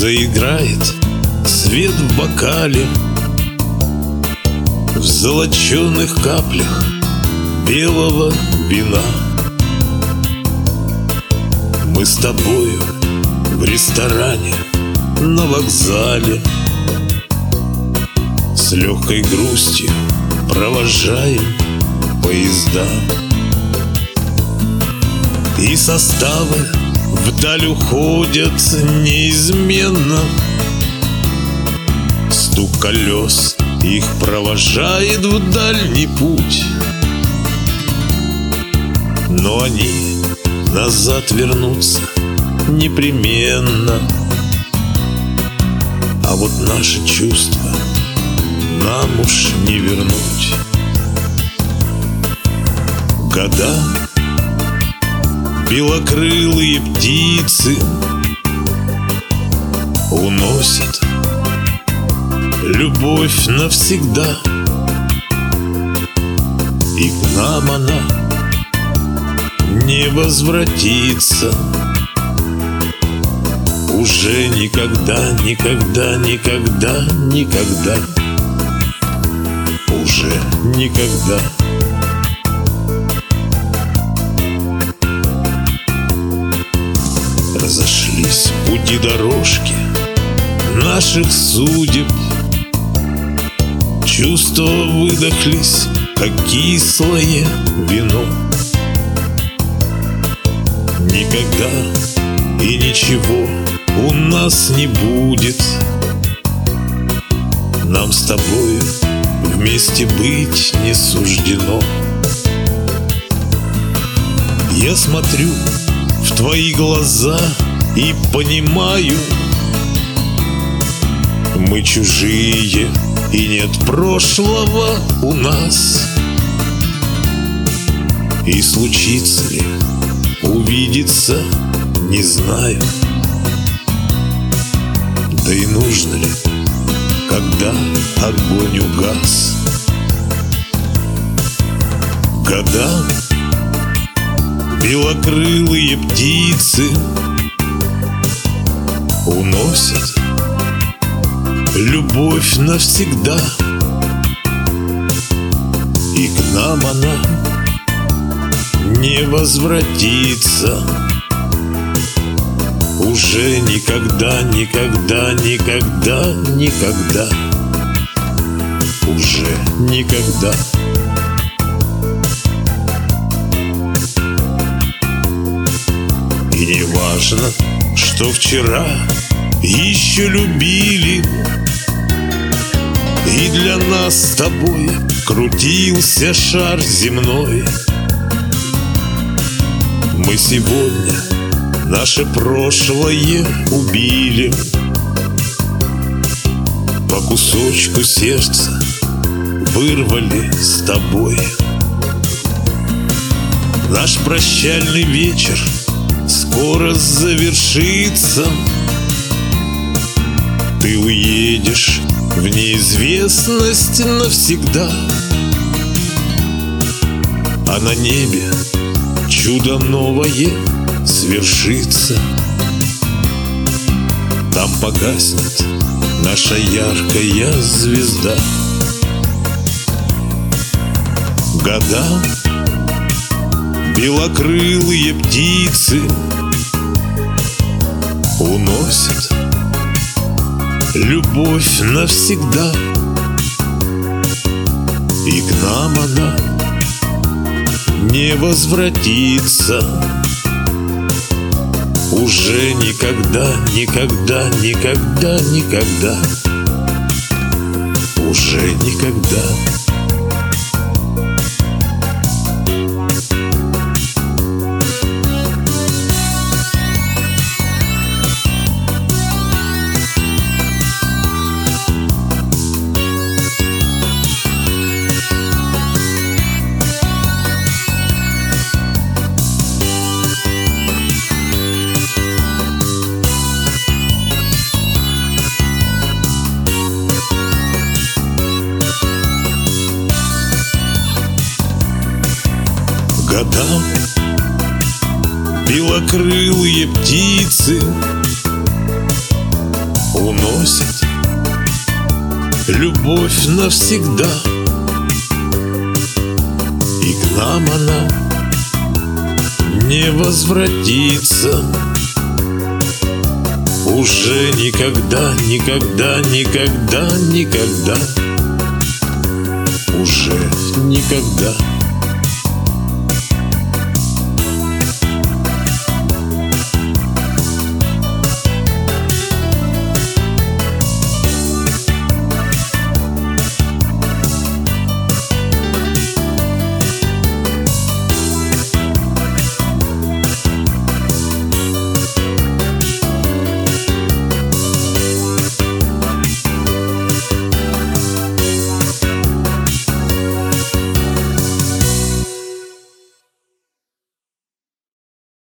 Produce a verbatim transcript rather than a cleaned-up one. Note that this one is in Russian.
заиграет свет в бокале, в золоченых каплях белого вина. Мы с тобою в ресторане на вокзале с легкой грустью провожаем поезда. И составы вдаль уходят неизменно, стук колес их провожает в дальний путь. Но они назад вернутся непременно, а вот наши чувства нам уж не вернуть. Года, белокрылые птицы уносят любовь навсегда, и к нам она не возвратится уже никогда, никогда, никогда, никогда, уже никогда. Разошлись пути дорожки наших судеб, чувства выдохлись, как кислое вино. Никогда и ничего у нас не будет нам с тобою вместе быть не суждено. Я смотрю в твои глаза и понимаю, мы чужие, и нет прошлого у нас. И случится ли увидеться, не знаю, да и нужно ли, когда огонь угас. Года, белокрылые птицы уносят любовь навсегда, и к нам она не возвратится уже никогда, никогда, никогда, никогда, уже никогда. И не важно, что вчера еще любили, и для нас с тобой крутился шар земной. Мы сегодня наше прошлое убили, по кусочку сердца вырвали с тобой. Наш прощальный вечер скоро завершится, ты уедешь в неизвестность навсегда, а на небе чудо новое свершится. Там погаснет наша яркая звезда. Года, белокрылые птицы уносят любовь навсегда, и к нам она не возвратится уже никогда, никогда, никогда, никогда, уже никогда. Года, белокрылые птицы уносит любовь навсегда, и к нам она не возвратится уже никогда, никогда, никогда, никогда, уже никогда.